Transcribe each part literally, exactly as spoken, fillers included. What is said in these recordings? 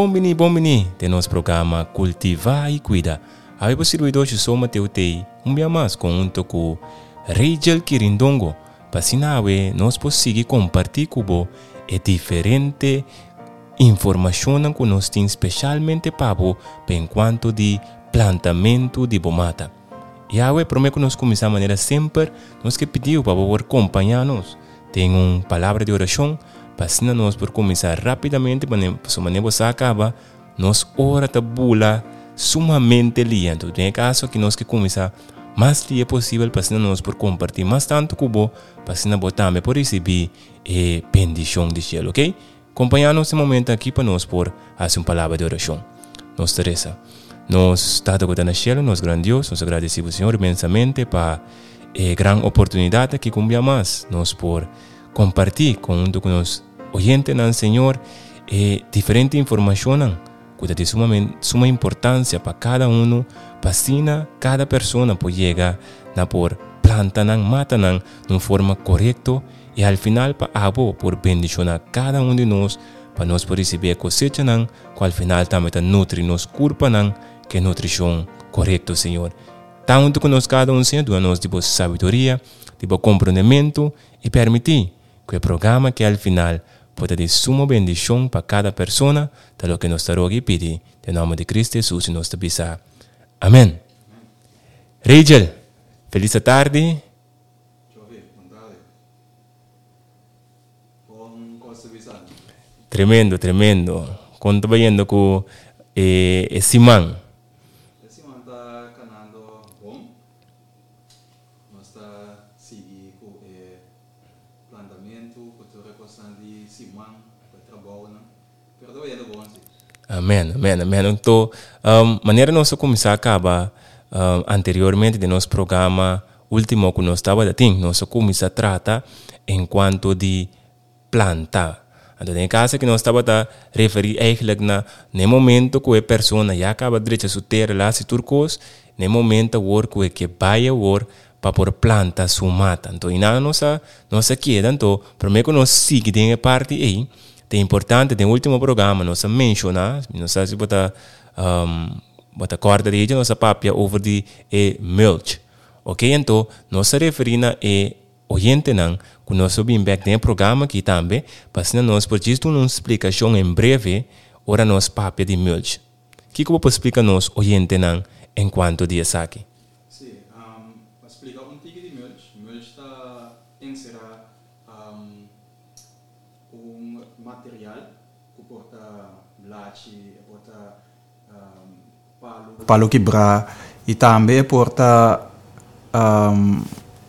bom-vindo, bom-vindo de nosso programa Cultivar e Cuidar. A possibilidade de soma teu tei, um dia mais conto com Rachel Quirindongo, para sinawe nós possível compartilhar com você e diferente informação que nós temos especialmente para você enquanto de plantamento de bomata. E a promete que nós começar a maneira sempre, nós que pediu para você acompanhar-nos. Tem uma palavra de oração, para nós por começar rapidamente, para a maneira você acaba, nós ora a bula sumamente lindo. Tem caso que nós que começar mais dia possível, para nós por compartilhar mais tanto com você, para nós também por receber a bendição de céu, ok? Acompanhar-nos nesse momento aqui para nós por fazer uma palavra de oração. Nós, Teresa, nós estamos agora na céu, nós grandiosos, nós agradecemos ao Senhor imensamente para a grande oportunidade que cumpria mais, nós por compartilhar com nós oyente no Senhor e diferente informação que é de suma, suma importância para cada um, para sina cada pessoa por chegar na por planta nan mata nan de uma forma correta e ao final para abo por bendicionar cada um de nós para nós por receber a cosecha nan que ao final também está nutrir nos corpo nan que é nutrição correta, Senhor. Tanto que nós cada um Senhor dá nós de sabedoria, de compreendimento e permitir que o programa que ao final pode ter suma bendição para cada pessoa, tal que nós estamos aqui pedir, em nome de Cristo Jesus e nós te bisa. Amém. Rachel, feliz tarde. Tremendo, tremendo. Quando estou vendo com eh, eh, Simão. Simão está canando bom. Nós está seguindo com o plantamento, com a recoção de Simão, para trabalho. Pero estou vendo bom, sim. Amém, amém, amém. Então, um, maneira nós começar a acabar um, anteriormente de nosso programa último que nós estava assim, nós começar a tratar enquanto de plantar. Então, em caso que nós estava a referir eigenlijk na no momento que a pessoa já acaba de sua terra lá se turcos, no momento que que vai or para por planta sua mata. Então, na nossa nossa queda, então, primeiro que nós seguimos a parte aí, é importante, no último programa, nós mencionar, nós se botar um, botar corda de nossa papia over de e mulch. Ok, então, nós referimos a oyente não, que nós subimos back no programa aqui também, para nós por isso uma explicação em breve, ora nós papia de mulch. O que você explica nós oyente não, enquanto dia aqui? Sim, um, para explicar um pouco de mulch, mulch está inserar um, um material que porta blachi, porta um, palo, palo quebra e também porta um,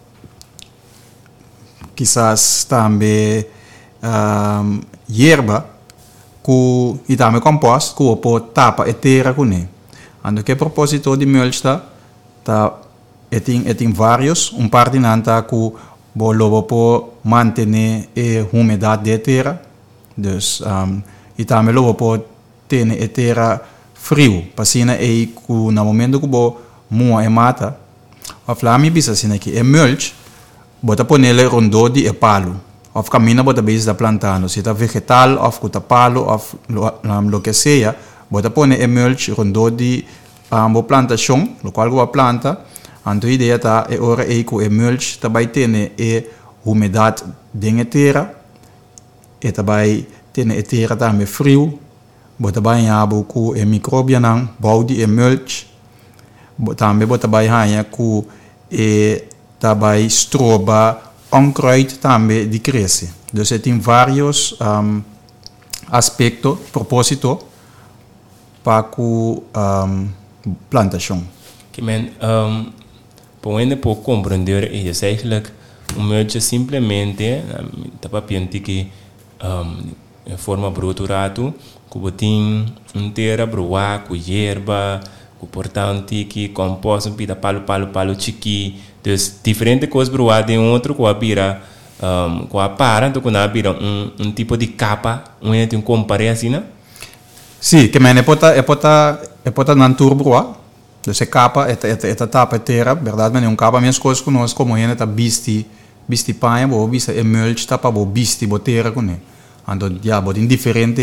quizás também um, hierba que e também composto que pode tapa a terra com ele. Ando que propósito de mulch está tá tem tem vários um parte nanta que bolo po manter a umidade da terra, dus um, e também logo pode ter a terra frio, para sina é que no momento que bo mua e mata, a flame bisa sina que é mulch. Bota ponele rondo de e palo. Of camina bota base da plantando. Se tá vegetal, of kuta palo, of lo, lo que sea, bota pone e mulch rondo de um, plantação, lo qual go planta. Anto ideia tá e ora e ku e mulch também tem e umidade de terra. E também tem e terra também frio. Bota bem abo ku e microbia nan, body e mulch. Também bota bem hanha ku e daarbij stroba, onkruid também de cresce. Dus tem vários um, aspectos, propósito para a um, plantação. Que men, um, para por compreender, é eigenlijk um mulch simplesmente, tá para que um, em forma bruturato, que botin inteira broa, com hierba, com portanto que composto, pida palo palo palo chiqui. Dus diferente coisas broa de outro com a bira um, com a para então com a bira um, um tipo de capa um é um compare assim né? Sim, que men é pota é pota é pota nan turbroa, dus é capa é é é tapa terra, verdade, mas é um capa minhas coisas que nós como é tá bisti bisti paia, bo bisa é mulch tapa bo bisti bo terra com né. Então já bo tem diferente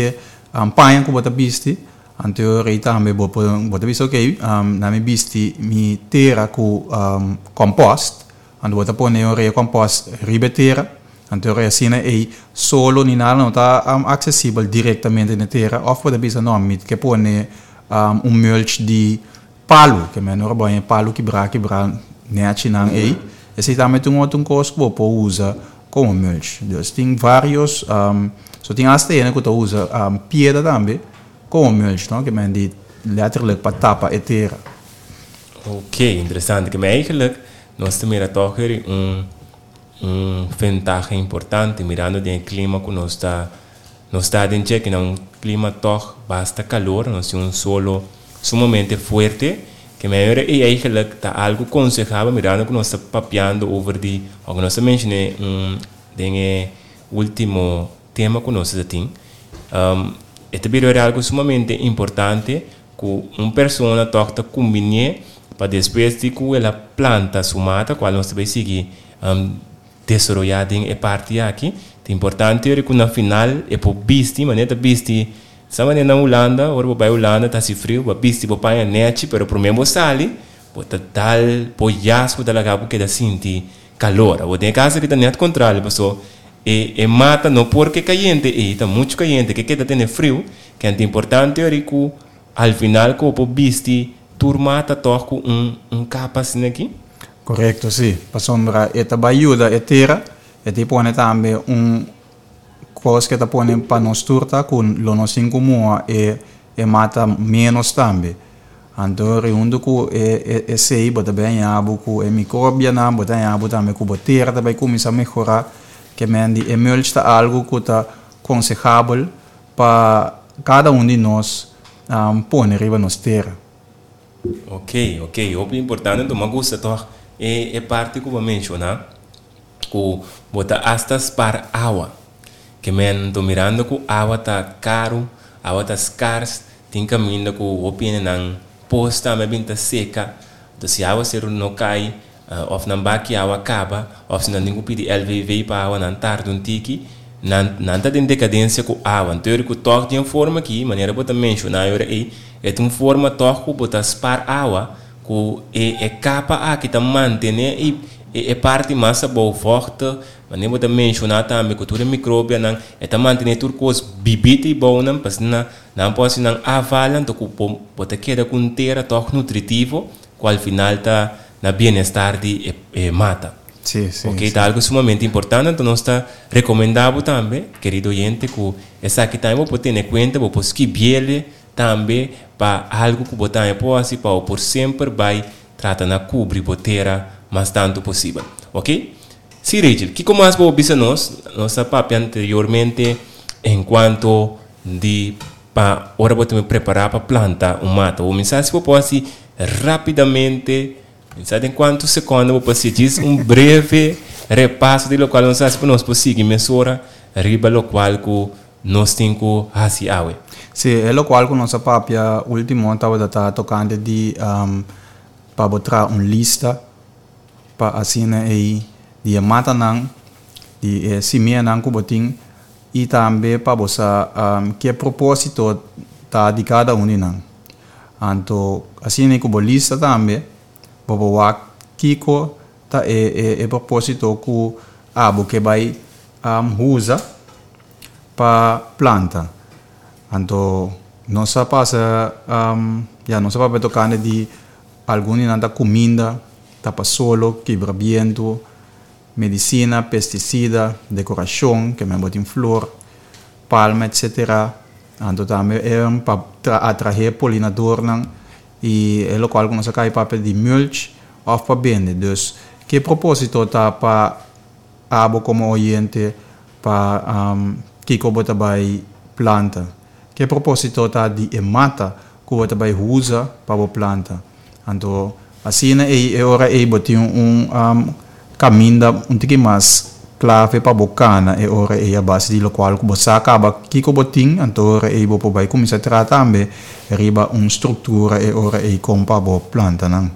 um, panha que bota bisti, anto rei também bota bisti ok, um, na mi bisti mi terra com um, compost, anto bota pone o rei compost ribe terra, anto rei assim é solo ni nada não tá um, acessível diretamente na terra, of bota bisti não mit que pone um, um mulch de palo, que é não é palo que bra que bra neachi nang ei, esse também tem um outro coisa que você usa como mulch. Dus tem vários, um, so tem as teias que você usa um, pedra também como mulch, não? Que é de letterlijk para tapa e terra. Ok, interessante. Que eigenlijk nós também toch weer um um vantagem importante mirando o clima que nós está nós está em que não um clima toch basta calor, nós temos um solo sumamente forte. Que melhor é eigenlijk tá algo aconselhável mirando que nós está papeando over de, ou que nós mencionei um den último tema que nós tem. Um, este vídeo é algo sumamente importante que uma pessoa toca combinar para depois de que ela planta sua mata, qual nós vai seguir um, desenvolver em parte aqui. É importante é que no final é por bisti, maneira bisti. Sama na Holanda, ora vai Holanda tá se frio, ba bisti ba paia net, pero pro mesmo sali, bota tal poiasco da laga porque da sinti calor. O tem casa que tá net contrário, pessoal. E e mata não porque caliente, e tá muito caliente, que queda tem frio, que é importante é que al final co po bisti turmata toco um um capa assim aqui. Correto, sim. Para sombra, eta ajuda a terra, e te pone também um coisa que está pondo para nós turta com lo nos incomum e e mata menos também. Então, reúno que é é sei, bota bem abo com é micróbia na, bota abo também com terra também começa a melhorar, que mendi é mulch está algo que está aconselhável para cada um de nós um, pôr riba nos terra. Ok, ok. O importante então, mas gosta toch é é parte que eu vou mencionar, que bota astas para água. Que men tô mirando que a água tá caro, a água tá scarce, tem caminho que o opinião não posta, mas bem tá seca, então se a água ser não cai, uh, ou não bate a água acaba, ou se não tem que pedir L V V para a água não tarde um tiki, não não tá em decadência com a água, então que o toque tem forma aqui, maneira botar mencionar agora aí, é uma forma toque que botar spar água, que é é capa a que tá manter e é parte massa boa forte, mas nem vou mencionar também que tudo é micróbio, não é também manter tudo coisa bibita e boa, não, porque não não pode não avalar, então que pode quedar com terra toque nutritivo, que ao final tá na bem-estar de e, mata. Sim, sim. Ok, sim. tá algo sumamente importante, então nós está recomendado também, querido oyente, que essa aqui também pode ter em conta, pode escrever também para algo que botar pode para por sempre vai tratar na cobrir terra mas tanto possível, ok? Sim, Rachel, que como mais vou observar nós, nossa papo anteriormente, enquanto de para hora vou me preparar para plantar um mato, o mensagem vou assim rapidamente, sabe em quantos segundos vou passar diz um breve repasso de lo qual nós sabemos nós conseguir mensurar riba lo qual que nós temos que fazer awe. Sim, é lo qual que nossa papo último estava tá tocando de um, para botar uma lista para assim aí de mata não de semeia não que botin e também para você um, que propósito tá de cada um de não então assim aí que bolista também para o kiko tá é é propósito que abo que vai um, usa para planta então nossa passa um, já nossa papo tocando de alguma nada comida tapa solo, quebra-viento, medicina, pesticida, decoração, que me botem flor, palma, etcétera. Então também é um para atrair polinador e é o qual que nós cai papel de mulch ou para vender. Dus que propósito tá para abo como oriente para um, que que bota vai planta. Que propósito tá de mata que bota vai usa para planta. Então assim é é hora é botar um um caminho um pouco mais clave para bocana é hora é a base de lo qual que você acaba que que botin então hora é bopo vai começar a tratar também riba uma estrutura é hora é como para bo planta não.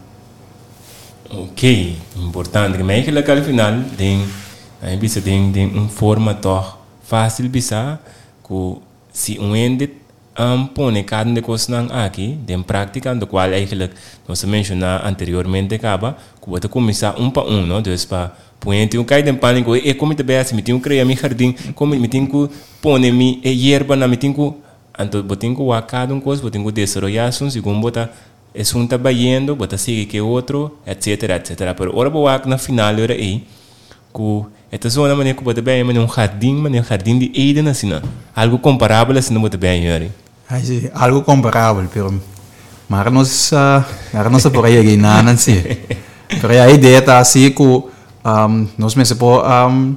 Ok, importante que meio que lá no final tem aí bisa tem tem uma forma toch fácil bisa que se um ende um, pone cada de coisas aqui, de prática, do qual eigenlijk nós mencionamos anteriormente, acaba, que você começar um para um, não? Então, para põe um cai de pânico, e como te bem, me tenho que criar meu jardim, como me tenho que pôr minha erva na me tenho que, então, eu tenho que cada um coisa, eu tenho que desenvolver, segundo botar é um trabalhando, bota seguir que outro, etc, etc. Pero ora boa na final ora aí, que esta zona maneira que bota bem, maneira um jardim, maneira um jardim de Eden assim, algo comparável assim não bota bem aí. Ah, sim, algo comparável, pero mas nós, uh, nós por aí aqui não, não sei. Pero a ideia tá assim que um, nós mesmo por um,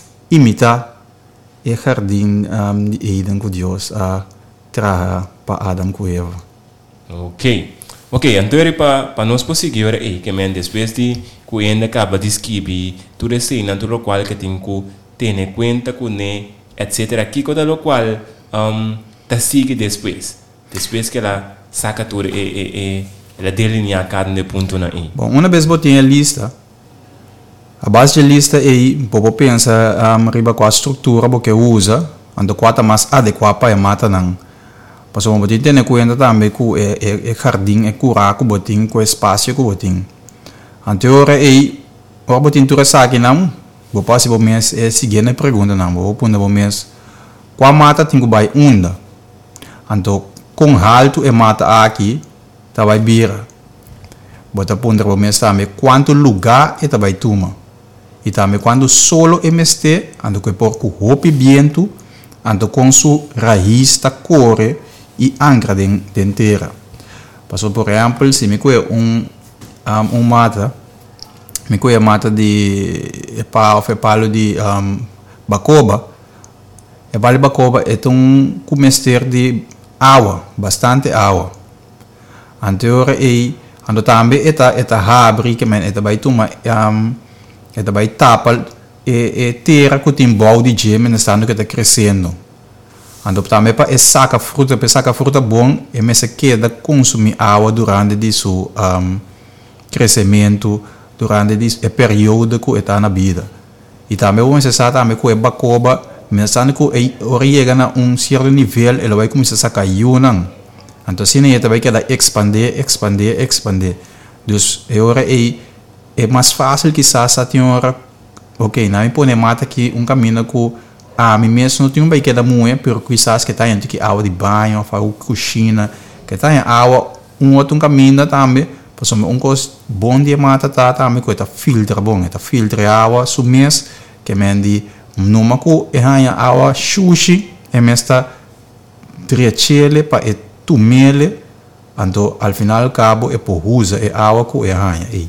imitar o jardim um, de Eden que Deus uh, traz para Adão e Eva. Ok. Ok, então para nós conseguir aí, que men depois de que ainda acaba de escrever tudo isso aí, natural qual que tem que ter conta com né, etc. Aqui que o qual um tá sigue depois, depois que ela saca tudo e e e ela delinea cada ponto na aí. Bom, uma vez botei a lista, a base da lista aí, povo pensa um, riba com a estrutura porque usa, ando quata mais adequada para mata não. Mas o botin tem conta também que é é jardim é curar que botin com espaço que botin. Anterior aí o botin tu resa aqui não, vou passar por mês é seguinte pergunta não, vou pôr no mês qual mata tem que vai onda. Então com alto é mata aqui, tá vai bira. Bota pôr no mês também quanto lugar é tá vai tuma. E também quando solo é meste, ando que por com hopi viento, ando com su raiz tá corre e ancra dentro terra. Passou por exemplo, se me coe um um, um mata, me coe mata de é pau, é palo de um, bacoba. É vale bacoba é um comester de água, bastante água. Anterior e ando também eta eta abre que men eta vai tuma um, eta vai tapa e, e terra que tem bom de gema estando que está crescendo. Ando também para saca fruta, para saca fruta bom, e me se queda consumir água durante de seu um, crescimento, durante o período que está na vida. E também o necessário também que é bacoba, pensando que ora chega a um certo nível, ele vai começar a sacar yunang. Então assim ele vai quedar expandir, expandir, expandir. Então ora é é mais fácil que sa sa tinha ok, não me põe mata que um caminho que a mim mesmo não tem um bem que dá muito, porque quizás que está em que água de banho, ou cozinha, que está em água, um outro caminho também, porque um coisa bom de mata tá também que está filtra bom, está filtra água, sumês que mendi numa que é a água sushi, é mesmo triachele para é tumele, então ao final do cabo é por usa é água que é a aí.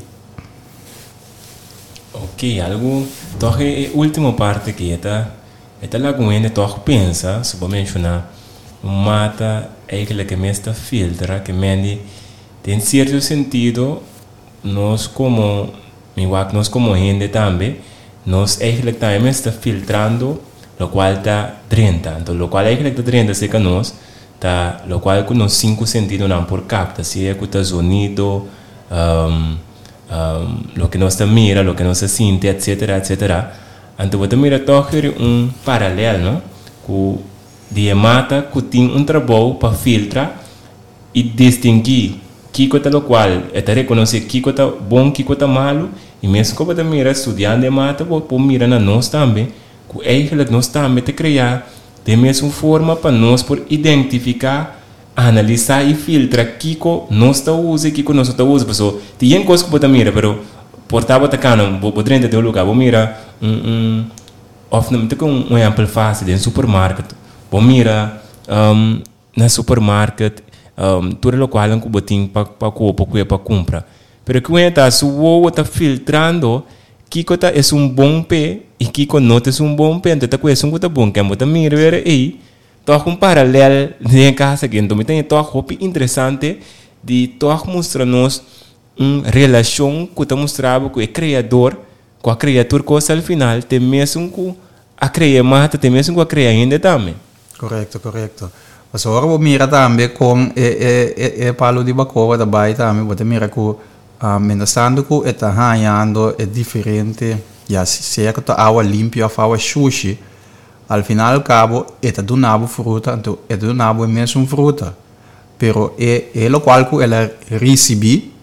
Ok, algo, então é a última parte que está esta lagoa toch pensa, se vou mencionar, mata é aquela que mais filtra, que mendi, tem certo sentido, nós como, igual nós como gente também, nós é aquela que também está filtrando, o qual está trinta, então o qual é aquela que está trinta, se que nós, tá, o qual com os cinco sentidos não por capta, se é que está sonido, um, um, o que nós está mira, o que nós sente, etc, etcétera. Então, você mira toque um paralelo, não? Que de mata que tem um trabalho para filtrar e distinguir que coisa o qual é para reconhecer que coisa bom, que coisa malo, e mesmo que você mira estudando de mata, você mira na nós também, que é aquilo que nós também te criar de mesma forma para nós por identificar, analisar e filtrar que nós está usando, que nós está usando, pessoal. Tem coisa que você mira, pero portava tacano, vou poder entender o lugar, vou mira um um of não tem um exemplo fácil de supermercado, vou mira um, na supermercado um, tudo o qual é um botinho para para para para comprar, pero que está se o está filtrando que coisa é um bom pé e que não é um bom pé, então tá coisa um coisa bom que você mira ver aí, toca um paralelo de casa que então tem toca roupa interessante de toca mostrar-nos uma relação que está mostrando com o criador, com a criatura que ao final tem mesmo com a criar mata, tem mesmo com a criar ainda também. Correto, correto. Mas agora vou mirar também com é é palo de bacoa da baia também, vou mirar com a menastando que está ganhando é diferente, já se é que a água limpa, a água sushi, al final al cabo eta donava fruta, então eta donava mesmo fruta. Pero é é lo qual que ela recebi,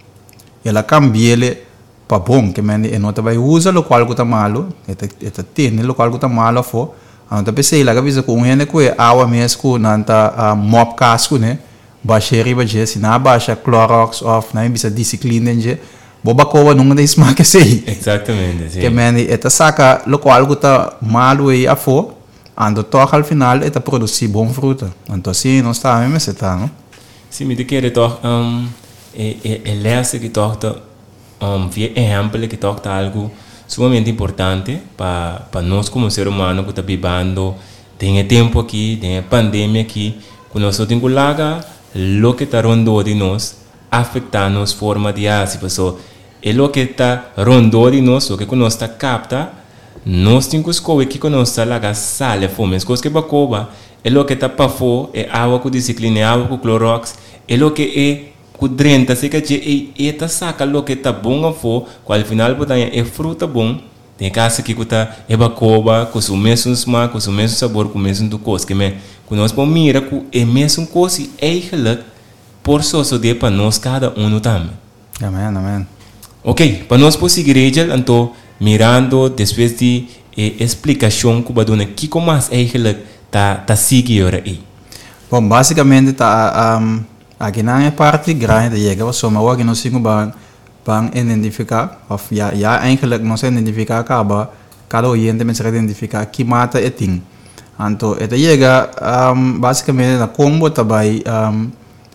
ela cambiele para bom, que mende e nota vai usa lo qual que tá malo, eta eta tem lo qual que tá malo fo. Anta pensei lá que avisa com ene que água mesmo nanta mop casco, né? Baixa riba je, se na baixa Clorox off, na bisa disciplina je. Boba kova nunca tem smaque sei. Exatamente, sim. Que mende eta saca lo qual que tá malo e a fo. Ando toch al final eta produzir bom fruta. Então assim não está mesmo se tá, não? Sim, me quer toch um é é é lesse que toch um via exemplo que toch algo sumamente importante para para nós como ser humano que está vivendo tem tempo aqui, tem pandemia aqui, quando nós temos que lagar lo que está rondando de nós afeta nos forma de assim, pessoal. E lo que está rondando de nós, o que nós está capta nós temos que escolher que nós está lá sale fome, as coisas que bacoba é lo que está para fora é água com disciplina, é água com Clorox, é lo que é com drenta, se que é é tá saca lo que está bom a fora, qual final botar é fruta bom, tem casa que tá é bacoba com o mesmo smaak, com o mesmo sabor, com o mesmo do coisa que me, quando nós vamos mirar com é mesmo coisa eigenlijk por só só de para nós cada um também. Amém, amém. Ok, para nós conseguir regel, então mirando depois de eh, explicação que baduna que como mais eigenlijk tá tá seguindo aí. Bom, basicamente tá um, aqui na é parte grande chega o soma o que nós temos bang bang identificar of ja ja eigenlijk nós identificar acaba cada oyente me identificar que mata é ting. Então eta chega um, basicamente na combo também um,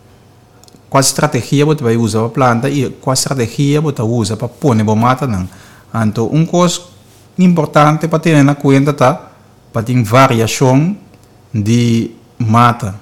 qual estratégia você vai usar para planta e qual estratégia você usa para pôr no mata não. Então, um coisa importante para ter na conta tá, para ter variação de mata.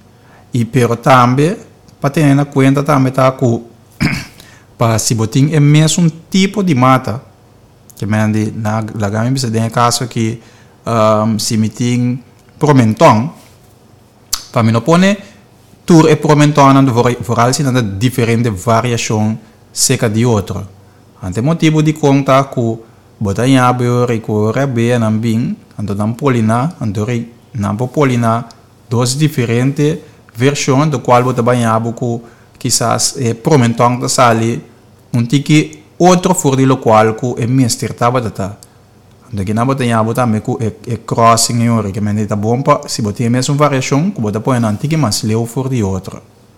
E pero também para ter na conta também tá com para se botar é mesmo tipo de mata. Que mende na lagame bisa tem caso que um, se me tem promentão para me não pone tur e promentão na vooral se na diferente variação seca de outra. Ante motivo de conta que botar em abe e com rebe na bing, ando na polina, ando re na polina duas diferentes versões do qual botar bem abe que quizás é promentão da sali um tique outro for de lo qual que é mister tava data. Ando que na botar em abe também que é é crossing e ora que me tá bom para se botar mesmo variação que botar põe na tique mas leu for de outra.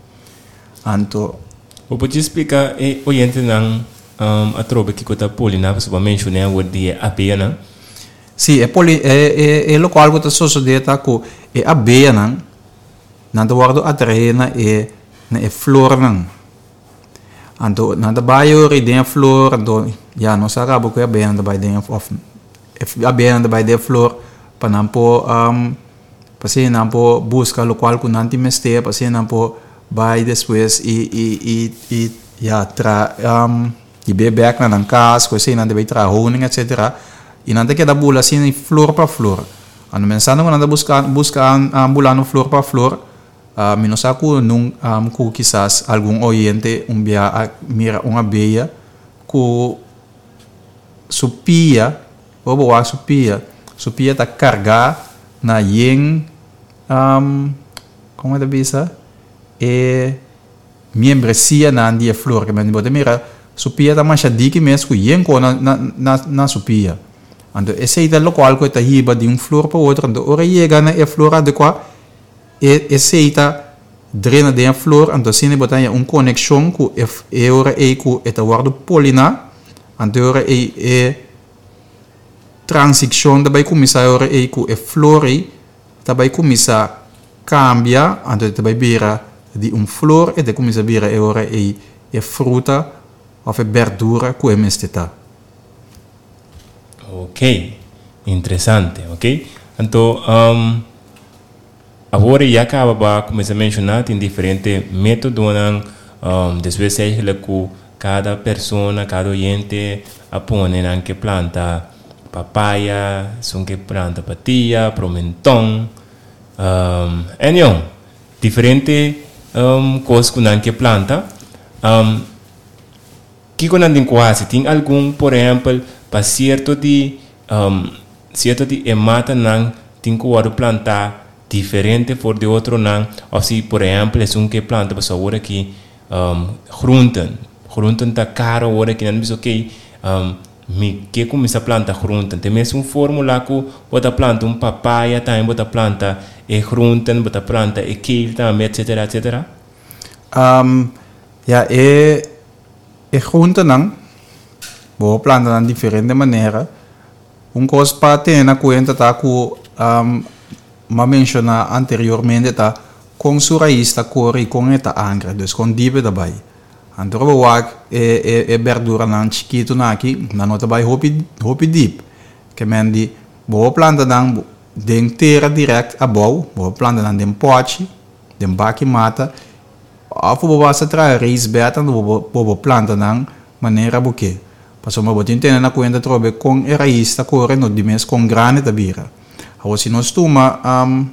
Anto o pode explicar e oriente não Um, a tropa que está polina, você vai mencionar o dia abeia, não? Sim, é poli é é é local que está sucedendo com é abeia, não? Nada guardo a treina é é flor, não? Então nada baio e tem flor, então já não se acaba com a abeia nada vai tem of a abeia nada vai ter flor para não pôr um para se não pôr busca local que não tem mestre para se não pôr vai depois e e e e já tra um e bebek na casa, coisa assim, não deve trazer honing, etcétera. E não tem que dar bula assim, flor para flor. Ano mensagem não anda buscar buscar ambulando flor para flor. Uh, Menos aku nung um, ku quizás algum oyente um dia mira uma abelha ku supia, ou boa supia, supia tá carregar na yen um, como é da bisa e membresia na dia flor que me bote mira supia tá mais dique mesmo que yen na na na, na supia. Então esse é o local que tá hiba de um flor para outro, então ora chega na é flor adequada e esse está drena de a flor, então se ne botar uma conexão com e ora é com eta guardo polina, então ora é é transição da vai começar ora é com e flor da vai começar cambia, então da vai vira de um flor e da começa vira e ora é é fruta ou é verdura com é mesteta. Ok, interessante, ok? Então, um, agora já acaba de começar a mencionar tem diferentes métodos um, depois é que cada pessoa, cada oyente apone na que planta papaya, são que planta patia, promentão, um, então, diferentes um, coisas que planta. Um, que quando tem quase tem algum, por exemplo, para certo de um, certo de mata não tem que plantar diferente por de outro não. Ou se, por exemplo, é um que planta, você agora que um, groenten. Groenten tá caro agora que não é ok. Um, me que começa a plantar groenten. Tem mesmo uma fórmula que bota planta um papaya, também bota planta e groenten, bota planta e kale também, etc, etc. Um, ja, e, e groenten não, vou plantar de diferente maneira. Um coisa para ter na conta tá com um, ma mencionar anteriormente tá com sua raiz tá cor e com esta angra, dus com dibe dabai. Antoro wak e e verdura nan chiquito na aqui, na nota vai hopi hopi deep. Que mendi boa planta dan den terra direct abou, boa planta dan den pote, den baki mata. Afu boa sa tra raiz beta no boa planta dan maneira buque. Passo uma botin tena na conta trobe com e raiz tá corre no dimes com grane da bira. Ou se nós toma um,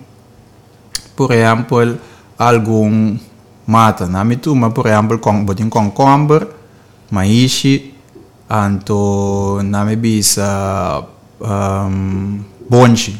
por exemplo algum mata, na me toma por exemplo com botin concombre, maishi, anto na me bisa um, bonchi.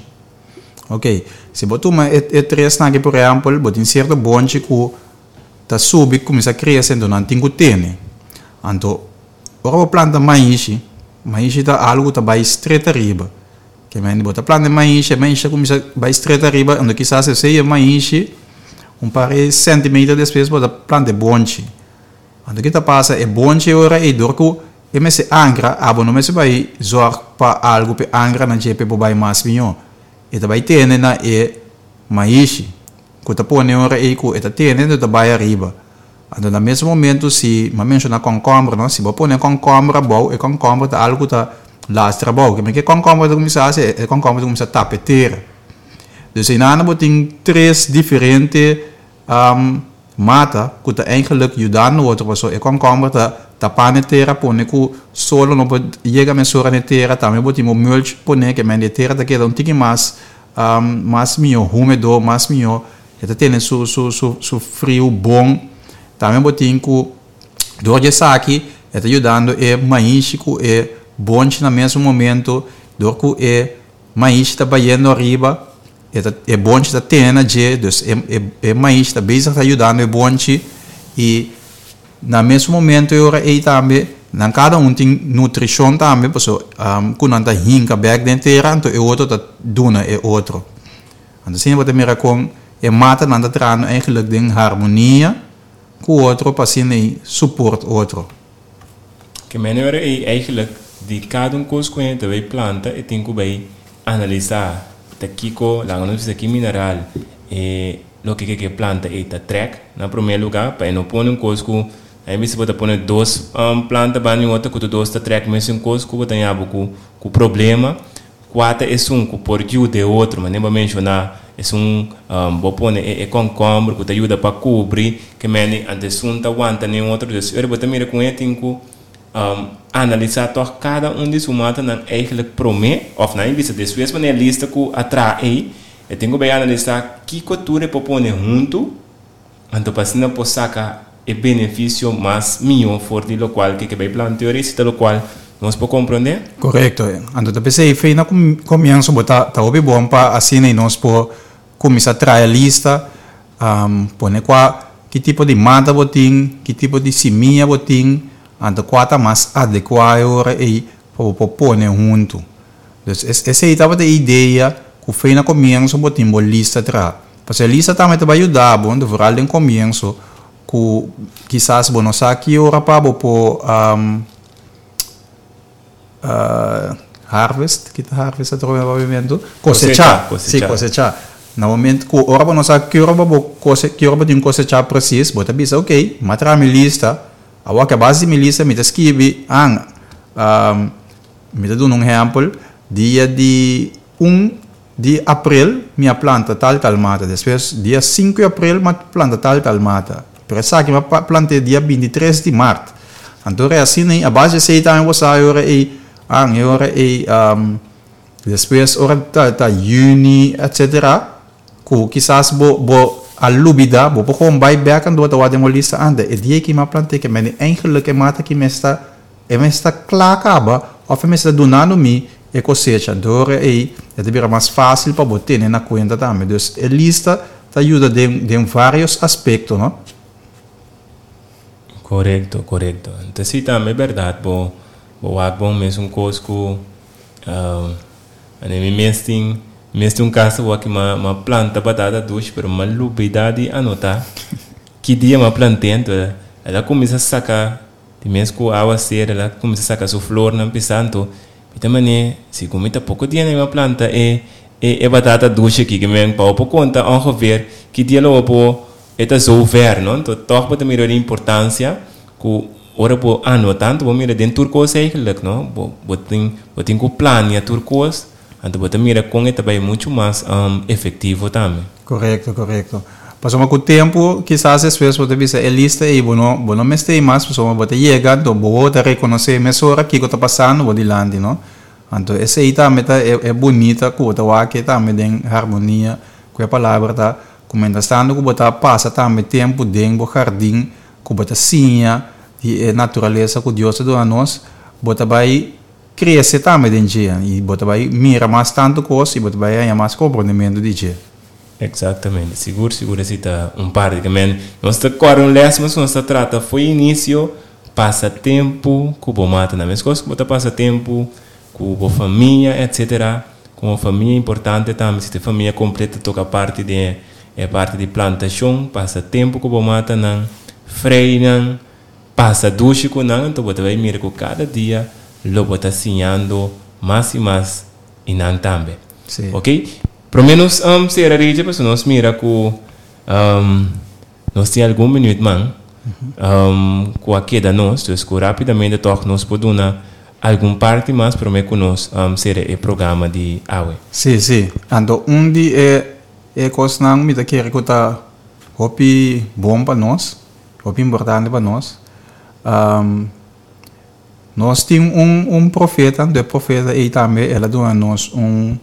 Ok, se botuma e, e três na que por exemplo botin certo bonchi que tá subi começa a crescer então não tem que ter. Anto ora planta maishi, maishi tá algo tá vai estreita riba. Que men bota planta maishi, maishi começa vai estreita riba, onde quizás se seja maishi um par de centímetros depois bota planta bonchi. Onde que tá passa é bonchi ora e dorco e me se angra, abo não me se vai zorg para algo pe angra na jepe bo vai mais minho. E tá vai ter na e maishi. Que tá pone ora e que tá tendo tá vai riba. Então, no mesmo momento, se me menciona concombre, não? Se você põe concombre bom, e concombre tá algo tá lastra bom, que me que concombre tá começar a ser, é concombre tá começar a tapeteira. Dus in Nana boting três diferentes um, mata que tá eigenlijk ajudando o outro pessoa. E concombre tá tapando terra, põe que solo não pode chegar a sora na terra, também boting o mulch põe que me terra tá queda um tique mais um, mais mio, úmido, mais mio, e tá tendo su su su su frio bom. Também botin que do que aqui está ajudando é maíz que é bom no mesmo momento do que é maíz está batendo arriba é bom está tendo já dus é é maíz está bem está ajudando é bom e no mesmo momento eu aí também na cada um tem nutrição também porque um quando anda hinca back dentro então é outro tá duna é outro então assim você mira com é mata nanda trano eigenlijk den harmonia que o outro paciente suporta o outro. Que melhor é eigenlijk de cada um coisa que a gente planta e tem que analisar daqui com lá no aqui mineral e o que que planta é ta track na primeiro lugar para não pôr um coisa que aí você pode pôr dois um, planta bem outra que dois ta track mas um coisa que tem algo com com problema quatro é um que por de outro mas nem vou mencionar é um um vou pôr é concombre que te ajuda para cobrir que meni antes um tá aguenta nem outro dus eu vou também com ele tem que um, analisar toch cada um desses matas não eigenlijk promete ou não é vista depois mas é lista que atrai e tenho que analisar que cultura para pôr junto então para não possa sacar o benefício mais melhor for de local que que vai plantar e se do local nós podemos compreender? Correto. Então, pensei, foi na comienzo, botar, tá obi bom para assim, e nós podemos começar a trazer a lista, um, pôr qual, que tipo de mata botim, que tipo de seminha botim, então qual tá mais adequado aí para pôr junto. Então, essa aí estava a ideia que foi na comienzo, botim, boa lista atrás. Porque a lista também vai ajudar, bom, de verdade, no comienzo, que quizás, bom, não sabe que hora para pôr, um, Uh, harvest, kita harvest atau apa movimento? Cosecha, sim, cosecha. No momento que ora não sabe que ora bo cose, que ora tem cosecha preciso, bota bisa ok, matra mi lista, awa que base mi lista, me escrevi ang, um, me dá um exemplo, dia de um de abril minha planta tal tal mata, depois dia cinco de abril minha planta tal tal mata, pero essa que minha planta dia vinte e três de março, então é assim, a base se também você ora e ang ora e um, depois ora ta ta juni etc ku quizás bo bo alubida bo po kom bij berken door te wat demo lista ande e die ki ma plante que men eigenlijk e mata ki mesta e mesta klaar kaba of e mesta donando mi e cosecha. Então, aí, é de mais fácil para botar na conta também. Então, a lista te ajuda em vários aspectos, não? Correto, correto. Então, sim, também é verdade. Bo, bo, bom mesmo coisa que, um, a mim mesmo mesmo um caso que uma uma planta batata doce, pero uma lubidade anotar que dia uma planta entra, ela começa a sacar, de mesmo com a água ser, ela começa a sacar sua flor não pisando. Então, mané, se comita pouco dia uma planta é é batata doce aqui que me pau por conta ongeveer que dia logo é zo ver, não? Então, toch pode mirar a importância que ora po anotando, vou mirar dentro turcos eigenlijk, não? Botem botem com plano turcos. Então, você mira com ele também muito mais um, efetivo também. Correto, correto. Passou com o tempo, quizás às vezes você vê a lista e não não me está mais, passou você chega, então você reconhecer a mesura que está passando, você lande, não? Então, essa aí também é, é bonita, que você vai que também tem harmonia com a palavra, tá? Como estando que você passa também tempo dentro do jardim, que você sinha e a natureza que Deus deu a nós, você vai cresce também dentro dia e você vai mirar mais tanto coisa e você vai ganhar mais compreendimento de dia. Exatamente, seguro, seguro esse tá um par de caminho. Nós está agora um lesson, mas nós está trata foi início, passatempo, com o mata na mesma coisa, que você passa tempo com a família, etcétera. Com a família é importante também, se a família completa toca parte de é parte de plantação, passa tempo com o mata não, freio passa duche com não, então você vai mirar com cada dia logo está sinhando mais e mais e não também. Sim. Ok? Pelo menos, um, se era reja, mas nós mira que um, nós temos algum minuto, man, um, com a queda nós, então rapidamente toque nós podemos algum parte mais para mim que nós um, ser o programa de A U E. Sim, sim. Então, um dia é é coisa não me dá que recrutar hopi bom para nós, hopi importante para nós. Um, Nós temos um, um profeta, do profeta e também ela deu a nós um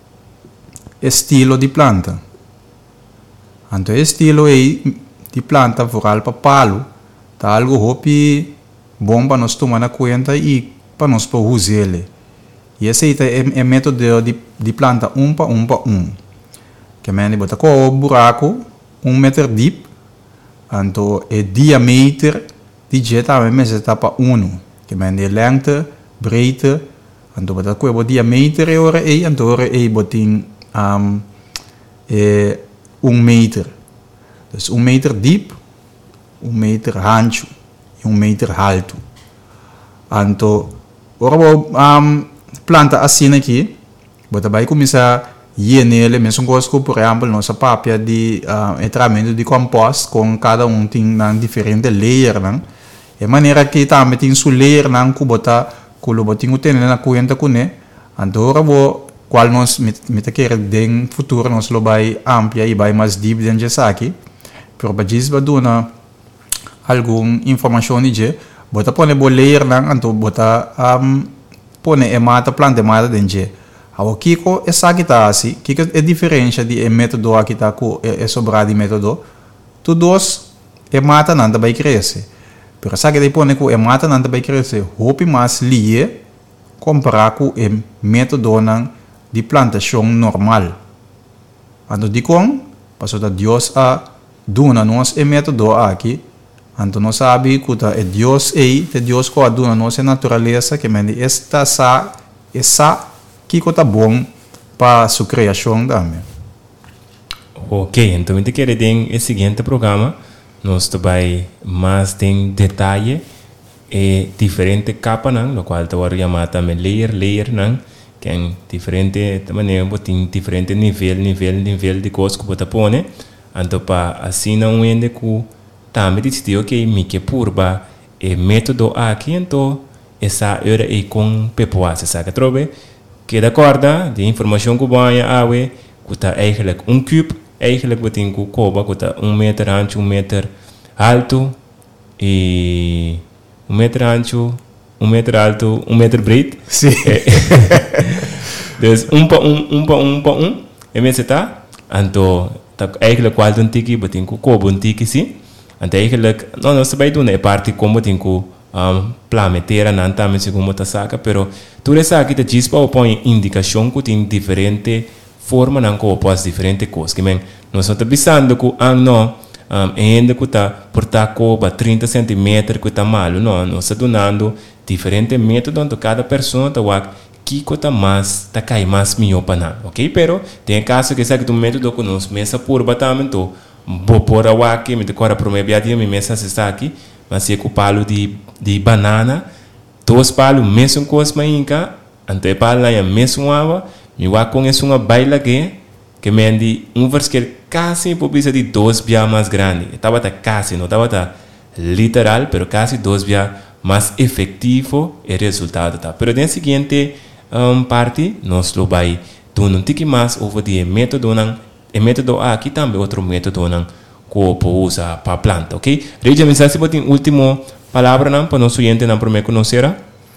estilo de planta. Então, o estilo de planta vocal para palo, tá algo hopi bom para nós tomar na conta e para nós para usar ele. E esse é o método de, de planta um para um para um. Que é de botar com o buraco, um metro deep, então o diâmetro de jeito também está para um. Que é de lengte, breedte, então você tem o diâmetro e ora e então ora e botin um, é, um meter. Então um meter deep, um meter ancho e um meter alto. Então ora um, planta assim aqui, você vai começar a ir nele, mesmo coisa que por exemplo nossa papia de uh, entramento de compost com cada um tem um diferente layer, não? É maneira que também tem suler não que botar que o botinho o tem na conta com né então agora vou qual nós me me quer den futuro nós lo vai amplia e vai mais deep dentro dessa aqui pero para dizer para dona alguma informação de botar pone boleir não então botar um, pone e mata planta mata dentro ao kiko essa aqui tá assim que é diferença de método aqui tá com é sobrado de método todos e mata não vai crescer. Pero sabe que depois né que é mata não vai crescer, hope mais lie comparar com o método de plantação normal. Então de com passou da Deus a dona nós é método aqui, então nós sabe que é Deus aí, é Deus que a dona nós é natureza que mende esta sa essa que está bom para sua criação também. Ok, então a gente quer ter o seguinte programa. Nós também mais tem detalhe e diferente capa não, no qual tu vai chamar também layer layer não, que é diferente também tem diferente nível nível nível de coisa que você põe, então para assim não ende que também decidiu que me que purba e método aqui então essa hora é com pepoa se sabe trobe que da corda de informação que vai a we que tá eigenlijk um cube eigenlijk wat in Cuba que um metro ancho, um metro alto e um metro ancho, um metro alto, um metro breito. Sim. Então, um para um, um para um para um, é mesmo tá? Então, tá eigenlijk quase um tiki, but in Cuba um tiki sim. Então, eigenlijk, não, nós também do né parte como tem com um, plametera não também segundo a saca, pero tudo isso aqui te diz para põe indicação que tem diferente forma não que opôs diferente coisas. Que men nós estamos pensando que ah não um, ainda que tá por tá coba trinta centímetros que tá malo, não, nós estamos dando diferente método onde cada pessoa tá wak que tá mais tá cai mais melhor para não, ok? Pero tem caso que sabe do método que nós mesa por batamento vou por awak me decora pro meu dia me mesa se está aqui, mas se com palo de de banana, dois palos mesmo coisa mais inca, ante palo lá é mesmo água, me wak com isso uma baila que que mendi um verskel quase por bisa de dois via mais grande, estava tá quase, não estava tá literal, pero quase dois via mais efetivo o resultado tá. Pero den seguinte um, parte nós lo vai tu não tique mais over de método não, e método aqui também outro método não que usa para planta, ok? Regia, me sabe se tem último palavra não para nosso cliente não para me conhecer?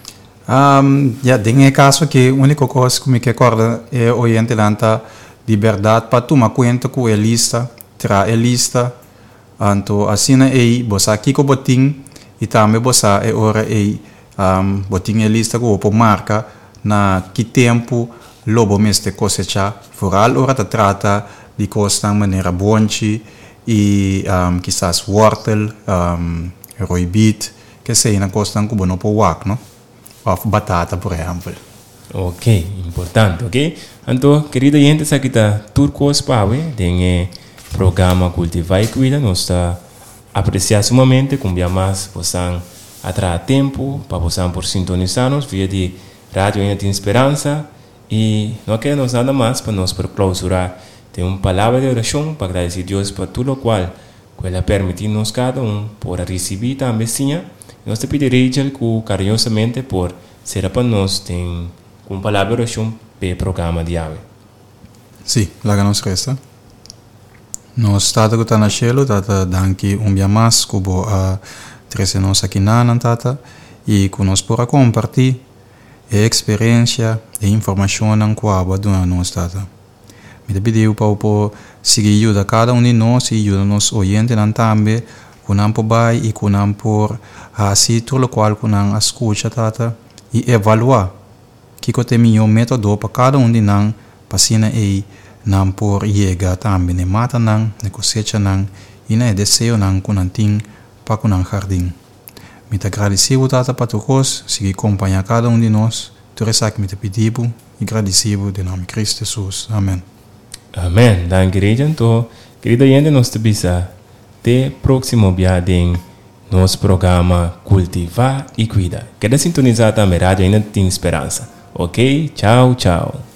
Um, ja, ding é caso que a única coisa que me recorda é o cliente lanta liberdade para tomar conta com a lista, tra a lista, então assim aí você aqui com o botim e também você é hora aí um, botim a lista com o marca na que tempo lobo meste cosecha, foral hora te trata de coisas de maneira bonche e um, quizás wortel, um, roibit, que seja na coisa que não pode wak, não? Ou batata, por exemplo. Ok, importante, ok? Então, querida gente, essa aqui está turcos para tem programa Cultivar e Cuida, nós está apreciar sumamente, com bem mais, possam atrair tempo, para possam por sintonizar-nos via de Rádio Ainda Tem Esperança, e não queremos nada mais para nós por clausurar. Tem uma palavra de oração para agradecer a Deus por tudo o qual ela permite-nos cada um por receber também sim. Nós te pediremos que carinhosamente por ser para nós tem uma palavra de oração para o programa de hoje. Sim, lá que nos resta. Nós estamos aqui na Shelo, tata danke um dia mais que a trazer nós aqui na tata e que nós por compartilhar a experiência e informação com a água do nosso tata. Me pediu para o seguir ajuda cada um de nós e ajuda nos oyentes também, que não por vai e que não por assim tudo o qual que não escuta tata e evaluar que que tem melhor método para cada um de nós para assim aí não por chegar também ne mata não ne cosecha não e ne desejo não que não tem para que não jardim. Me agradecido tata para todos seguir acompanhar cada um de nós. Tu que me pediu e agradecido de nome de Cristo Jesus. Amém. Amém. Danke, Regia. Então, querida gente, nós te bisa até próximo dia em nosso programa Cultivar e Cuidar. Queda sintonizar também, Rádio Ainda Tem Esperança. Ok? Tchau, tchau.